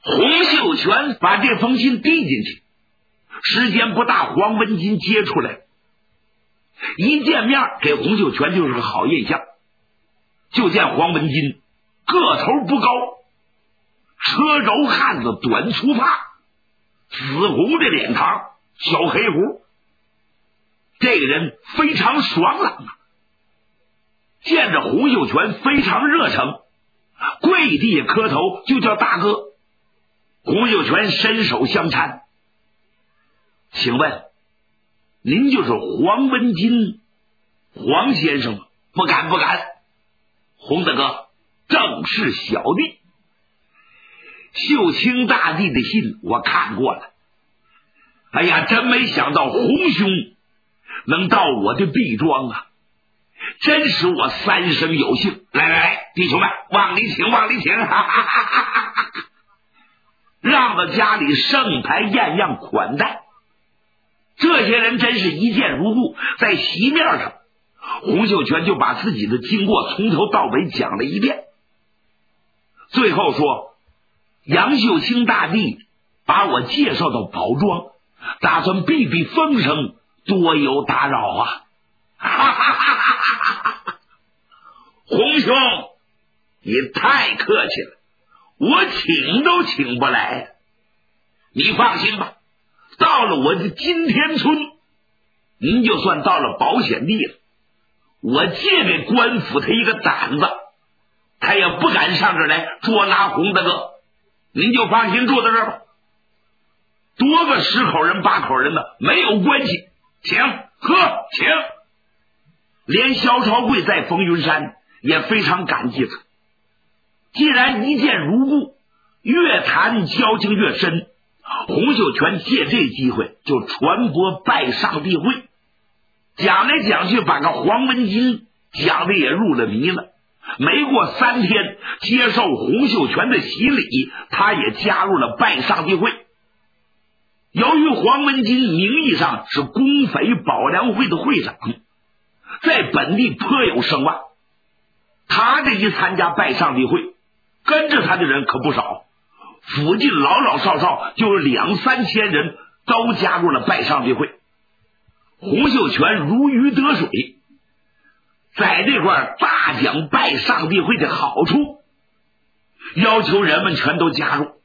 洪秀全把这封信递进去，时间不大，黄文金接出来了。一见面给洪秀全就是个好印象，就见黄文金个头不高，车轴汉子，短粗发，紫红的脸庞，小黑胡，这个人非常爽朗啊。见着洪秀全非常热诚，跪地下磕头就叫大哥。洪秀全伸手相搀，请问您就是黄文金黄先生吗？不敢不敢，洪大哥正是小弟。秀清大帝的信我看过了，哎呀，真没想到洪兄能到我的毕庄啊，真使我三生有幸。来来来，弟兄们，往里请往里请，哈哈哈哈哈！让到家里盛牌宴样款待。这些人真是一见如故，在席面上洪秀全就把自己的经过从头到尾讲了一遍，最后说杨秀清大帝把我介绍到宝庄，打算避避风声，多有打扰啊！哈哈哈哈哈！洪兄，你太客气了，我请都请不来。你放心吧，到了我的金田村，您就算到了保险地了。我借给官府他一个胆子，他也不敢上这儿来捉拿洪大哥。您就放心住在这儿吧，多个10口人8口人的没有关系，请喝请。连萧朝贵在风云山也非常感激他，既然一见如故，越谈交情越深。洪秀全借这机会就传播拜上帝会，讲来讲去把个黄文金讲的也入了迷了。没过3天，接受洪秀全的洗礼，他也加入了拜上帝会。由于黄文金名义上是公匪保良会的会长，在本地颇有声望，他这一参加拜上帝会，跟着他的人可不少，附近老老少少就有2、3千人都加入了拜上帝会。洪秀全如鱼得水，在这块大讲拜上帝会的好处，要求人们全都加入。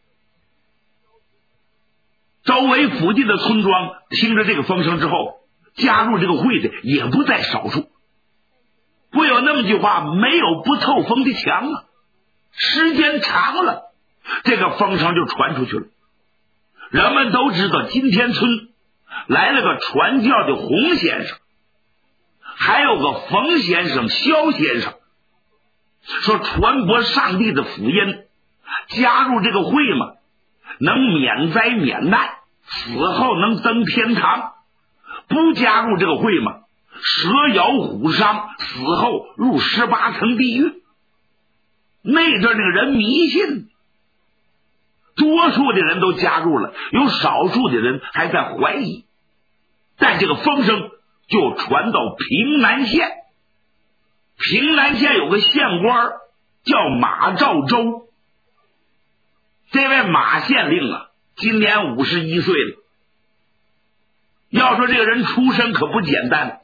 周围附近的村庄听着这个风声之后，加入这个会的也不在少数。不有那么句话，没有不透风的墙啊。时间长了，这个风声就传出去了，人们都知道今天村来了个传教的洪先生，还有个冯先生、萧先生，说传播上帝的福音，加入这个会嘛，能免灾免难，死后能登天堂；不加入这个会嘛，蛇咬虎伤，死后入18层地狱。那阵那个人迷信，多数的人都加入了，有少数的人还在怀疑。但这个风声就传到平南县，平南县有个县官叫马兆洲，这位马县令啊，今年51岁了。要说这个人出身可不简单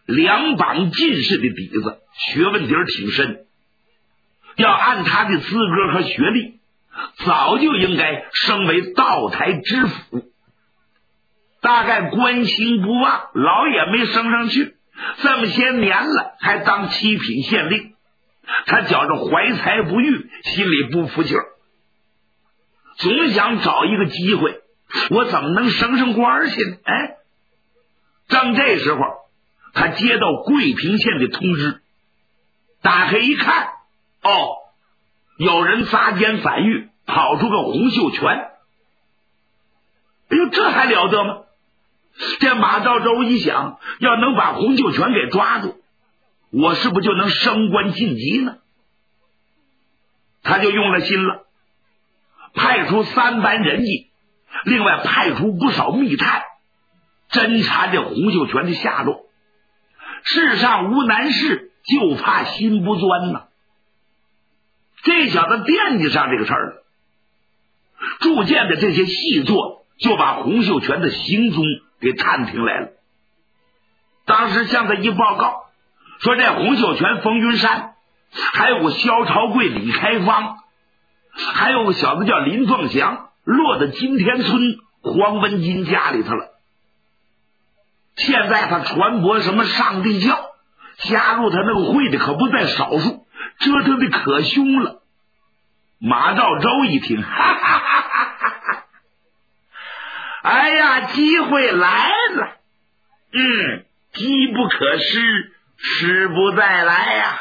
，2榜进士的底子，学问底儿挺深。要按他的资格和学历，早就应该升为道台知府，大概官心不忘，老也没升上去。这么些年了，还当7品县令，他觉着怀才不遇，心里不服气儿，总想找一个机会，我怎么能升官去呢？哎，正这时候，他接到桂平县的通知，打开一看，有人砸奸反狱，跑出个洪秀全。哎呦，这还了得吗？这马兆洲一想，要能把洪秀全给抓住，我是不是就能升官晋级呢？他就用了心了，派出3班人役，另外派出不少密探，侦查这洪秀全的下落。世上无难事，就怕心不钻呐。这小子惦记上这个事儿了。 铸剑的这些细作就把洪秀全的行踪给探听来了。当时向他一报告，说这洪秀全、冯云山，还有个萧朝贵、李开芳，还有个小子叫林凤祥，落到金田村黄文金家里头了。现在他传播什么上帝教，加入他那个会的可不在少数，折腾的可凶了。马兆周一听，哈哈哈哈哈！哎呀，机会来了！机不可失，失不再来呀！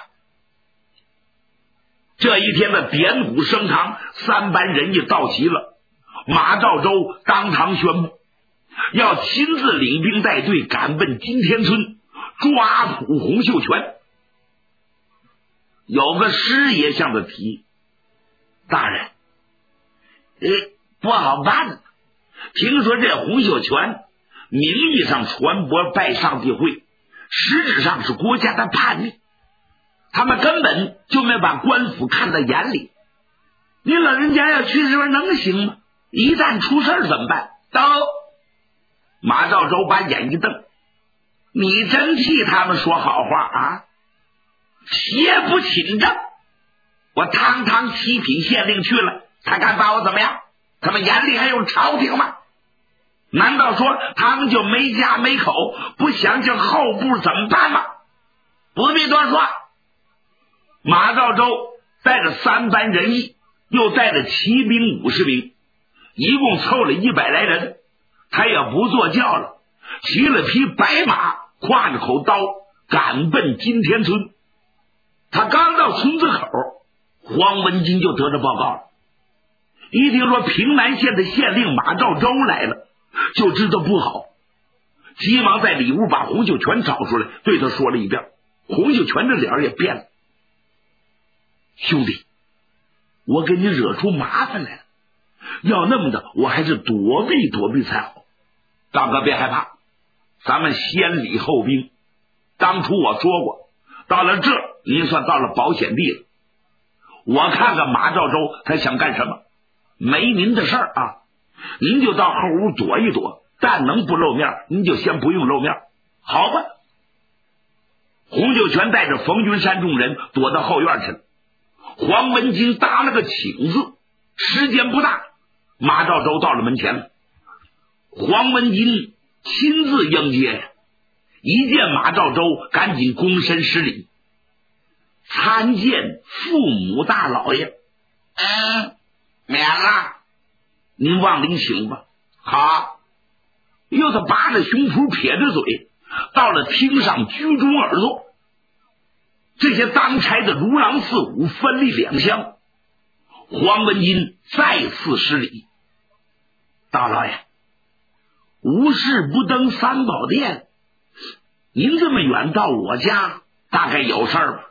这一天的点鼓升堂，三班人也到齐了。马兆周当堂宣布，要亲自领兵带队赶奔金田村，抓捕洪秀全。有个师爷向他提，大人，不好办。听说这洪秀全名义上传播拜上帝会，实质上是国家的叛逆，他们根本就没把官府看在眼里。您老人家要去这边能行吗？一旦出事怎么办？都马兆周把眼一瞪，你真替他们说好话啊？邪不侵正，我堂堂7品县令去了，他敢把我怎么样？他们眼里还有朝廷吗？难道说他们就没家没口，不想想后步怎么办吗？不必多说。马兆周带着3班人役，又带着骑兵50名，一共凑了100来人。他也不坐轿了，骑了匹白马，挎着口刀，赶奔金田村。他刚到村子口，黄文金就得着报告了。一听说平南县的县令马兆周来了，就知道不好，急忙在里屋把洪秀全找出来，对他说了一遍。洪秀全的脸也变了，兄弟，我给你惹出麻烦来了，要那么的我还是躲避躲避才好。大哥别害怕，咱们先礼后兵。当初我说过，到了这您算到了保险地了。我看看马兆周他想干什么，没您的事儿啊，您就到后屋躲一躲，但能不露面您就先不用露面，好吧？洪秀全带着冯云山众人躲到后院去了。黄文金答了个请字，时间不大，马兆周到了门前了。黄文金亲自迎接呀，一见马兆周赶紧躬身施礼，参见父母大老爷。免了，您往里请吧。好，又他扒着胸脯撇着嘴，到了厅上居中而坐。这些当差的如狼似虎，分立2厢。黄文金再次施礼，大老爷，无事不登3宝殿，您这么远到我家，大概有事儿吧？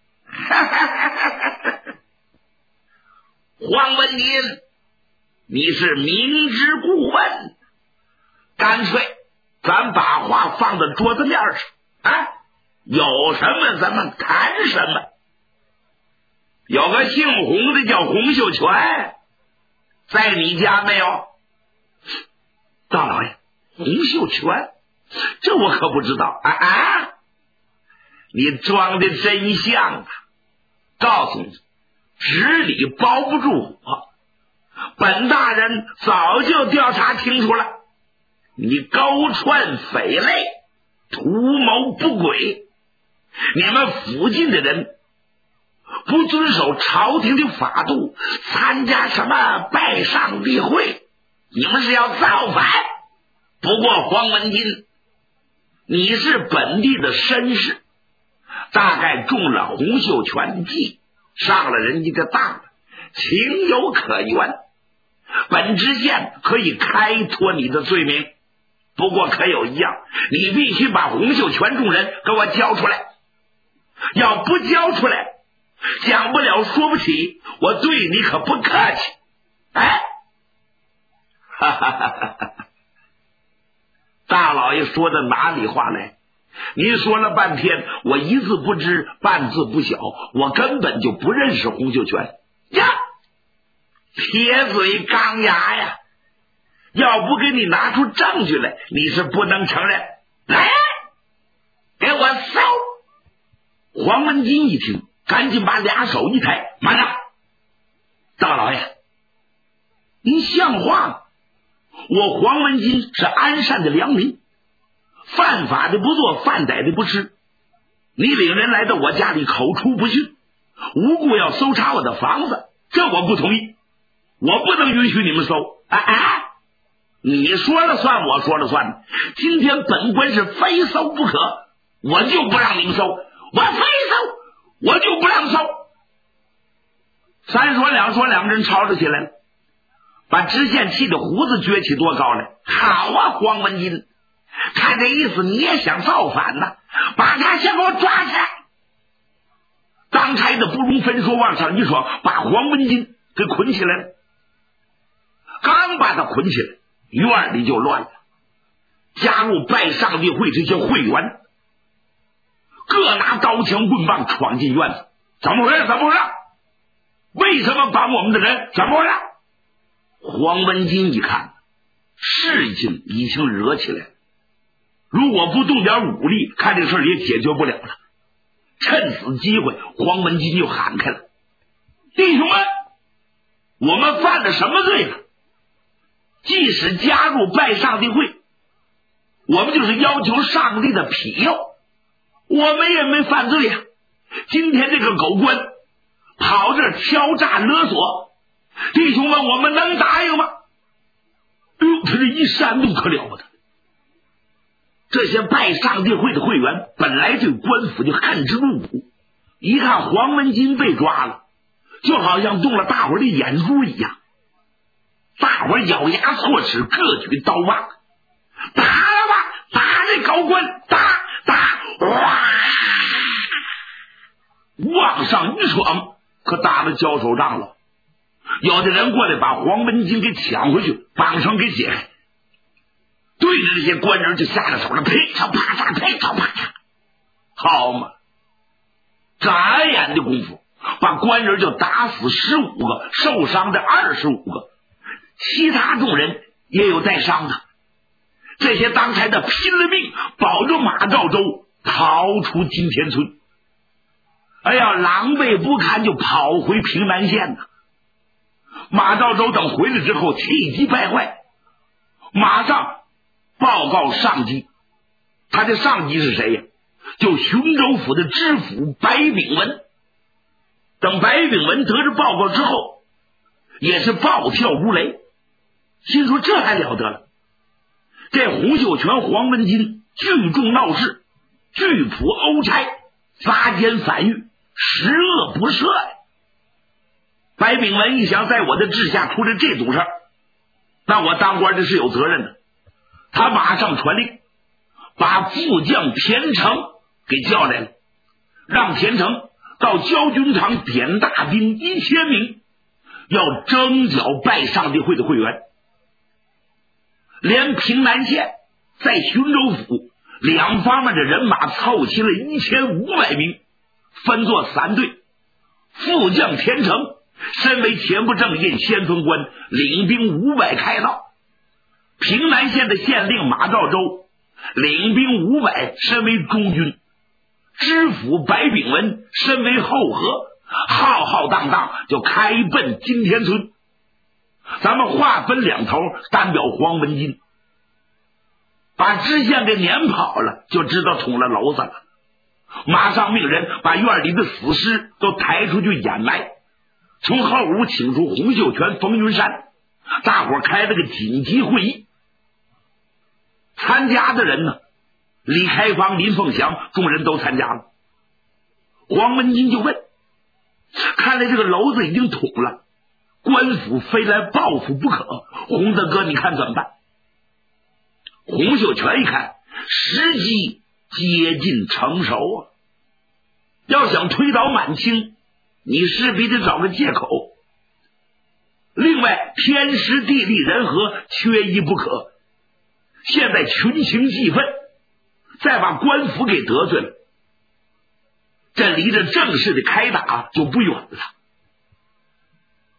黄文金，你是明知故问，干脆咱把话放在桌子面上啊，有什么咱们谈什么。有个姓洪的叫洪秀全，在你家没有？大老爷，洪秀全，这我可不知道啊！你装的真像啊！告诉你，纸里包不住火，本大人早就调查清楚了，你勾串匪类，图谋不轨，你们附近的人不遵守朝廷的法度，参加什么拜上帝会，你们是要造反。不过黄文金，你是本地的绅士，大概中了洪秀全的计，上了人家的当，情有可原。本知县可以开脱你的罪名，不过可有一样，你必须把洪秀全众人给我交出来。要不交出来，讲不了说不起，我对你可不客气。哎，哈哈哈哈哈！大老爷说的哪里话来？您说了半天，我一字不知，半字不晓，我根本就不认识洪秀全呀！ 铁嘴钢牙呀！要不给你拿出证据来，你是不能承认。来，给我搜！黄文金一听，赶紧把俩手一抬，慢着，大老爷，您像话吗？我黄文金是安善的良民，犯法的不做，犯歹的不吃。你领人来到我家里，口出不逊，无故要搜查我的房子，这我不同意，我不能允许你们搜。你说了算，我说了算。今天本官是非搜不可，我就不让你们搜，我非搜，我就不让搜。三说两说，两个人吵吵起来了，把知县气的胡子撅起多高来。好啊，黄文金，看这意思你也想造反呢，把他先给我抓起来。当差的不容分说，往上一闯，把黄文金给捆起来了。刚把他捆起来，院里就乱了。加入拜上帝会这些会员各拿刀枪棍棒闯进院子。怎么回事？怎么回事？为什么绑我们的人？怎么回事？黄文金一看事情已经惹起来了，如果不动点武力，看这事也解决不了了。趁此机会，黄文金就喊开了：弟兄们，我们犯了什么罪了？即使加入拜上帝会，我们就是要求上帝的庇佑，我们也没犯罪呀。今天这个狗官跑这敲诈勒索，弟兄们，我们能答应吗？哎呦，他这一煽动可了不得。这些拜上帝会的会员本来对官府就恨之入骨，一看黄文金被抓了，就好像动了大伙的眼珠一样。大伙咬牙错齿，各举刀棒，打了吧，打这高官，打，哇！往上一闯，可打了交手仗了。有的人过来把黄文金给抢回去，绑绳给解开，对着这些官人就下了手了，噼嚓啪嚓，噼嚓啪嚓，好嘛！眨眼的功夫，把官人就打死15个，受伤的25个。其他众人也有带伤的，这些当差的拼了命保着马兆州逃出金田村。哎呀，狼狈不堪，就跑回平南县了。马兆州等回来之后，气急败坏，马上报告上级。他的上级是谁呀？就雄州府的知府白炳文。等白炳文得知报告之后，也是暴跳如雷，心说这还了得了，这洪秀全、黄文金聚众闹事，聚谱殴差，杂奸反狱，十恶不赦呀！白炳文一想，在我的治下出了这种事儿，那我当官的是有责任的。他马上传令，把副将田成给叫来了，让田成到焦军场点大兵1000名，要征剿拜上帝会的会员。连平南县在雄州府两方面的人马凑齐了1500名，分作3队。副将田成身为前不正印先锋官，领兵500开道。平南县的县令马兆州领兵500，身为中军。知府白炳文身为后河，浩浩荡荡就开奔金田村。咱们划分两头，单表黄文金，把知县给撵跑了，就知道捅了娄子了。马上命人把院里的死尸都抬出去掩埋，从后屋请出洪秀全、冯云山，大伙开了个紧急会议。参加的人呢，李开芳、林凤祥众人都参加了。黄文金就问，看来这个娄子已经捅了，官府非来报复不可，洪大哥你看怎么办？洪秀全一看时机接近成熟啊，要想推倒满清，你势必得找个借口。另外天时地利人和缺一不可，现在群情激愤，再把官府给得罪了，这离着正式的开打就不远了。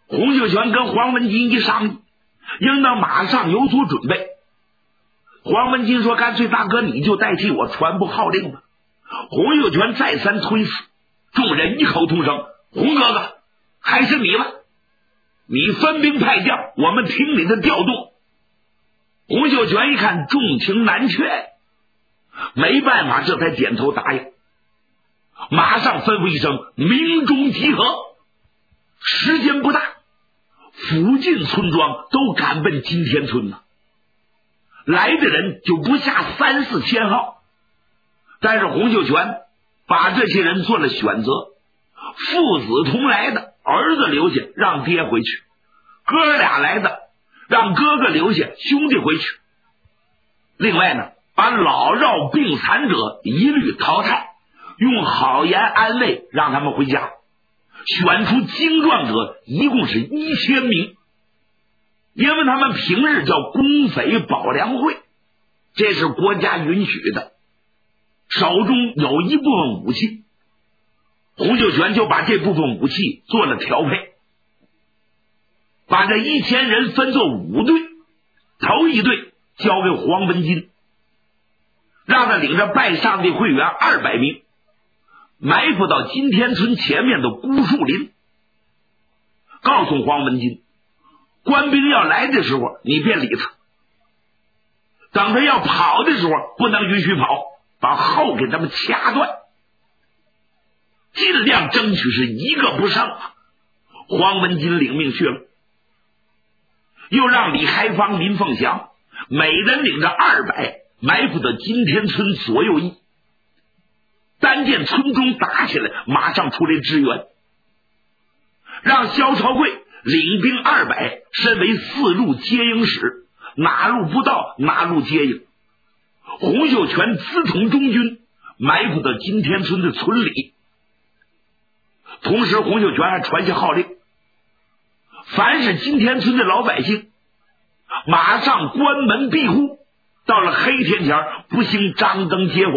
洪秀全跟黄文金一商议，应当马上有所准备。黄文金说：“干脆大哥你就代替我传布号令吧。”洪秀全再三推辞，众人异口同声：“洪哥哥，还是你吧，你分兵派将，我们听你的调动。”洪秀全一看重情难却，没办法，这才点头答应，马上吩咐一声：“鸣钟集合！”时间不大，附近村庄都赶奔金田村了，来的人就不下3、4千号。但是洪秀全把这些人做了选择，父子同来的儿子留下，让爹回去；哥俩来的让哥哥留下，兄弟回去。另外呢，把老弱病残者一律淘汰，用好言安慰让他们回家，选出精壮者一共是1000名，因为他们平日叫公匪保良会，这是国家允许的，手中有一部分武器。洪秀全就把这部分武器做了调配，把这1000人分作5队，头一队交给黄文金，让他领着拜上帝会员200名，埋伏到金田村前面的孤树林，告诉黄文金，官兵要来的时候你别理他，等他要跑的时候不能允许跑，把后给他们掐断，尽量争取是一个不剩。黄文金领命去了，又让李开芳、林凤祥每人领着200埋伏到金田村左右翼，单见村中打起来，马上出来支援。让萧朝贵领兵200，身为4路接应使，哪路不到哪路接应。洪秀全自统中军，埋伏到金田村的村里。同时洪秀全还传下号令，凡是金田村的老百姓马上关门闭户，到了黑天前不兴张灯结火，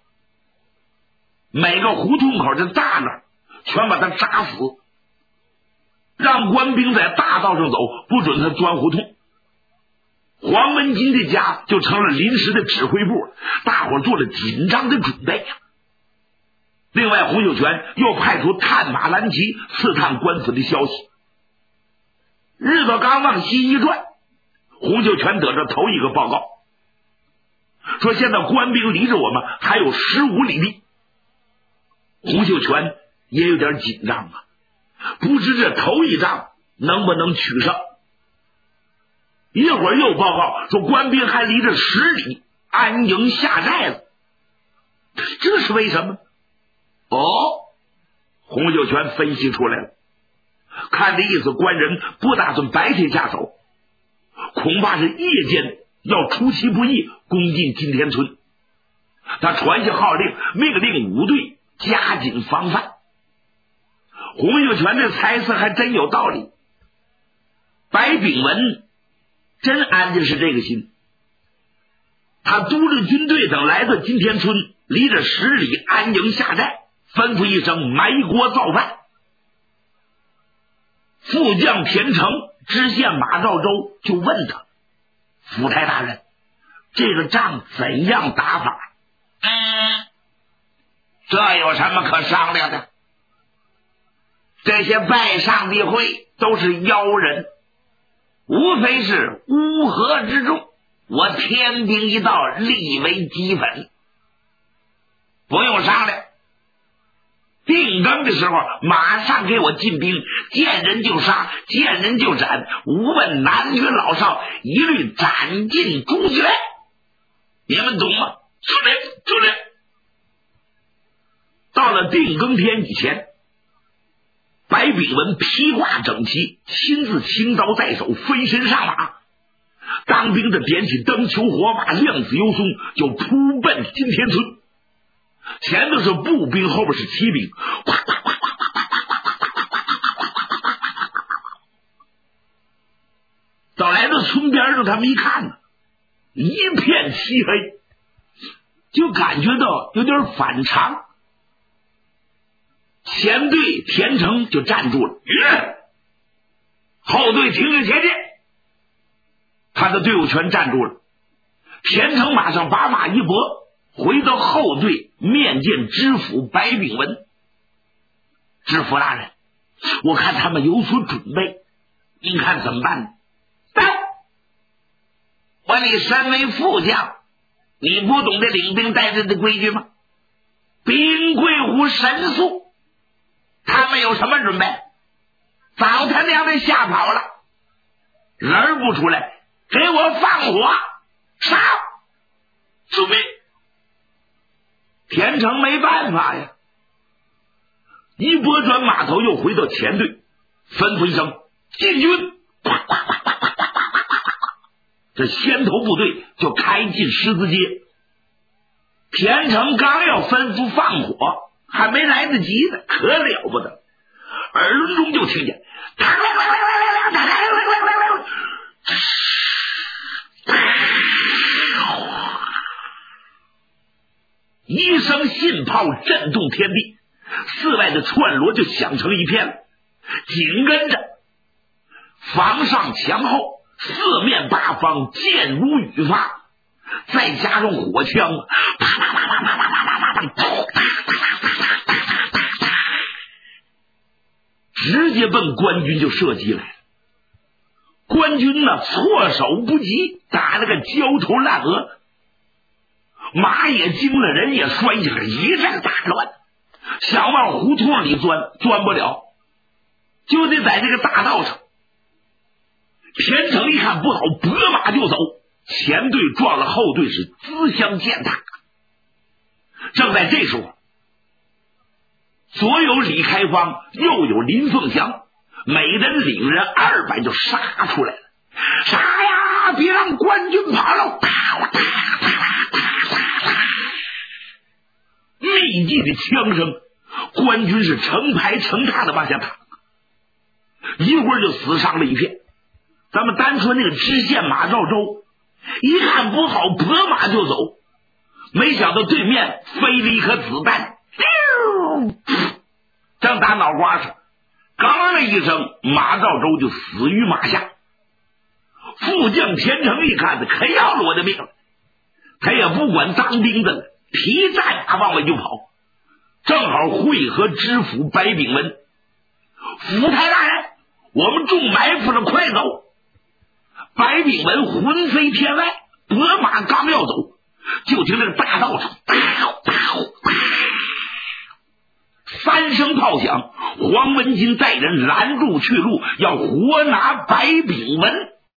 每个胡同口的栅栏全把他扎死，让官兵在大道上走，不准他钻胡同。黄文金的家就成了临时的指挥部，大伙做了紧张的准备。另外洪秀全又派出探马兰奇刺探官府的消息。日子刚往西一转，洪秀全得着头一个报告，说现在官兵离着我们还有15里地。洪秀全也有点紧张啊，不知这头一仗能不能取胜。一会儿又报告说官兵还离着10里，安营下寨了，这是为什么？洪秀全分析出来了，看这意思，官人不打算白天下手，恐怕是夜间要出其不意攻进金田村。他传下号令，命令5队加紧防范。洪秀全的猜测还真有道理，白炳文真安的是这个心，他督着军队等来到金田村，离着10里安营下寨，吩咐一声埋锅造饭。副将田成、知县马兆州就问他：“府台大人，这个仗怎样打法？”这有什么可商量的？这些拜上帝会都是妖人，无非是乌合之众，我天兵一道，立为齑粉，不用商量。定更的时候马上给我进兵，见人就杀，见人就斩，无问男女老少，一律斩尽诛绝，你们懂吗？就这。到了定更天以前，白炳文披挂整齐，亲自青刀在手，飞身上马，当兵的点起灯球火把，亮子游松，就扑奔金田村。前头是步兵，后边是骑兵，到来到村边上，他们一看呢，一片漆黑，就感觉到有点反常。前队田成就站住了， 后队听令前进。他的队伍全站住了。田成马上把马一拨，回到后队面见知府白炳文。知府大人，我看他们有所准备，您看怎么办呢？走！我你身为副将，你不懂得领兵带人的规矩吗？兵贵乎神速，他们有什么准备？早他娘的吓跑了，人不出来，给我放火杀！准备。田成没办法呀，一拨转马头，又回到前队，吩咐一声进军。这先头部队就开进狮子街。田成刚要吩咐放火，还没来得及呢，可了不得，耳轮中就听见一声信炮震动天地，四外的串锣就响成一片了。紧跟着房上墙后，四面八方箭如雨发，再加上火枪，直接奔官军就射击来了。官军呢措手不及，打了个焦头烂额，马也惊了，人也摔下来，一阵大乱。想往胡同里钻，钻不了，就得在这个大道上。田成一看不好，拨马就走，前队撞了后队，是自相践踏。正在这时候，左有李开芳，右有林凤祥，每人领人200就杀出来了。杀呀，别让官军跑了！密集的枪声，官军是成排成塔的往下打，一会儿就死伤了一片。咱们单说那个知县马兆洲，一看不好，拨马就走，没想到对面飞了一颗子弹，正打脑瓜上，刚了一声，马兆洲就死于马下。副将田成一看，可要了我的命了，他也不管当兵的了，提战马往外就跑，正好会合知府白炳文。府台大人，我们中埋伏了，快走！白炳文魂飞天外，拨马刚要走，就听那个大道上3声炮响，黄文金带人拦住去路，要活拿白炳文。